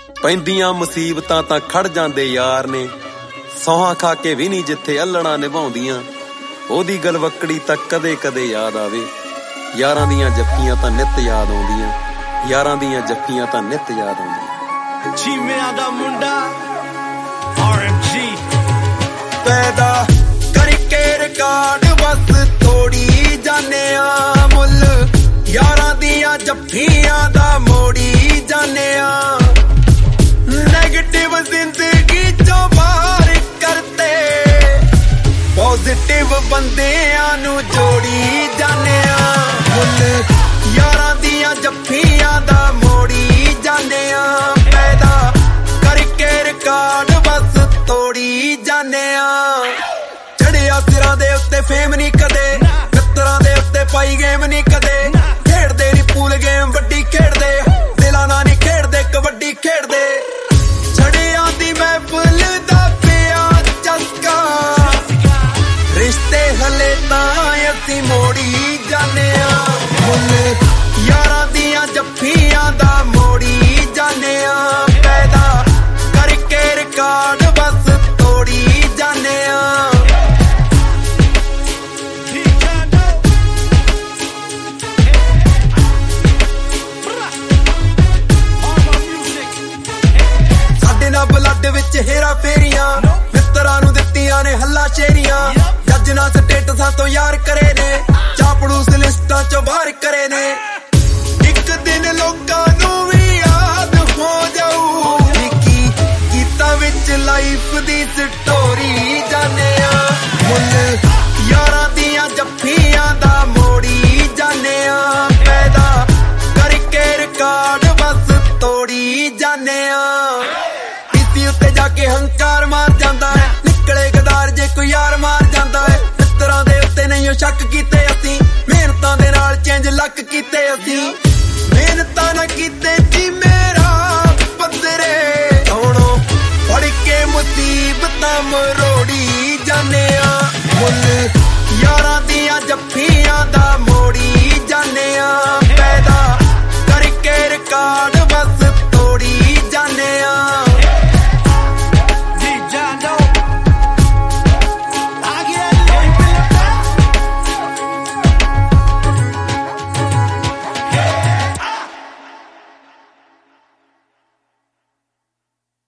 ਪੈਂਦੀਆਂ ਮੁਸੀਬਤਾਂ ਤਾਂ ਖੜ ਜਾਂਦੇ ਯਾਰ ਨੇ, ਸੌਹਾਂ ਖਾ ਕੇ ਵੀ ਨਹੀਂ ਜਿੱਥੇ ਅੱਲਣਾ ਨਿਭਾਉਂਦੀਆਂ। ਉਹਦੀ ਗਲਵੱਕੜੀ ਤਾਂ ਕਦੇ ਕਦੇ ਯਾਦ ਆਵੇ, ਯਾਰਾਂ ਦੀਆਂ ਜੱਫੀਆਂ ਤਾਂ ਨਿੱਤ ਯਾਦ ਆਉਂਦੀਆਂ, ਯਾਰਾਂ ਦੀਆਂ ਜੱਫੀਆਂ ਤਾਂ ਨਿੱਤ ਯਾਦ ਆਉਂਦੀਆਂ। ਚੀਮਿਆਂ ਦਾ ਮੁੰਡਾ RMG ਪੈਦਾ ਕਰਕੇ ਰਿਕਾਰਡ ਬਸ ਤੋੜੀ ਜਾਨੇ ਆ ਮੁੱਲ, ਯਾਰਾਂ ਦੀਆਂ ਜੱਫੀਆਂ ਦਾ ਮੋੜੀ ਜਾਨੇ ਆ। ਨੈਗੇਟਿਵ ਜ਼ਿੰਦਗੀ ਚੋਂ ਬਾਹਰ ਕਰਤੇ, ਪੋਜ਼ਿਟਿਵ ਬੰਦਿਆਂ ਨੂੰ ਜੋੜੀ ਜਾਨੇ ਆ ਮੁੱਲ, ਯਾਰਾਂ ਦੀਆਂ ਜੱਫੀਆਂ ਦਾ ਮੋੜੀ ਜਾਨੇ ਆ। ਪੈਦਾ ਕਰਕੇ ਰਿਕਾਰਡ ਬਸ ਤੋੜੀ ਜਾਨੇ ਆ। ਚੜਿਆ ਸਿਰਾਂ ਦੇ ਉੱਤੇ ਫੇਮ ਨਹੀਂ ਕਦੇ, ਮਿੱਤਰਾਂ ਦੇ ਉੱਤੇ ਪਾਈ ਗੇਮ ਨਹੀਂ ਕਦੇ, ਖੇਡਦੇ ਨੀ ਪੂਲ ਗੇਮ ਵੱਡੀ ਖੇਡਦੇ, ਦਿਲਾਂ ਨਾਲ ਨਹੀਂ ਖੇਡਦੇ ਕਬੱਡੀ ਖੇਡਦੇ। ਛੜਿਆਂ ਦੀ ਮਹਿਫਲ ਦਾ ਪਿਆ ਚਸਕਾ, ਰਿਸ਼ਤੇ ਹਲੇ ਤਾਂ ਅਸੀਂ ਮੋੜੀ ਜਾਨੇ ਆ ਮੁੱਲ, ਯਾਰਾਂ ਦੀਆਂ ਜੱਫੀਆਂ ਦਾ ਮੋੜੀ ਜਾਨੇ ਆ। ਪੈਦਾ ਕਰਕੇ ਰਿਕਾਰਡ ਬਸ ਤੋੜੀ ਜਾਨੇ ਆ। ਸਾਡੇ ਨਾਲ ਬਲੱਡ ਵਿੱਚ ਹੇਰਾ ਫੇਰੀਆਂ, ਮਿੱਤਰਾਂ ਨੂੰ ਦਿੱਤੀਆਂ ਨੇ ਹੱਲਾ ਸ਼ੇਰੀਆਂ। ਜੱਜ ਨਾਲ ਸਟੇਟਸਾਂ ਤੋਂ ਯਾਰ ਕਰੇ ਨੇ, ਚਾਪੜੂਸ ਲਿਸਟਾਂ ਚੋਂ ਬਾਹਰ ਕਰੇ ਨੇ। ਇੱਕ ਦਿਨ ਲੋਕਾਂ ਨੂੰ ਵੀ ਯਾਦ ਹੋ ਜਾਊ, ਕੀ ਗੀਤਾਂ ਵਿੱਚ ਲਾਈਫ ਦੀ ਸਟੋਰੀ ਜਾਨੇ ਆ ਮੁੱਲ, ਯਾਰਾਂ ਦੀਆਂ ਜੱਫੀਆਂ ਦਾ ਮੋੜੀ ਜਾਨੇ ਆ। ਪੈਦਾ ਕਰਕੇ ਰਿਕਾਰਡ ਬਸ ਤੋੜੀ ਜਾਨੇ ਆ। ਪੀਤੀ ਉੱਤੇ ਜਾ ਕੇ ਹੰਕਾਰ ਮਾਰ ਜਾਂਦਾ ਹੈ, ਨਿਕਲੇ ਗਦਾਰ ਜੇ ਕੋਈ ਯਾਰ ਮਾਰ ਜਾਂਦਾ ਹੈ। ਮਿੱਤਰਾਂ ਦੇ ਉੱਤੇ ਨਹੀਂ ਸ਼ੱਕ ਕੀਤੇ ਅਸੀਂ, ਮਿਹਨਤਾਂ ਦੇ ਨਾਲ ਚੇਂਜ ਲੱਕ ਕੀਤੇ ਅਸੀਂ, ਮਿਹਨਤਾਂ ਨਾ ਕੀਤੇ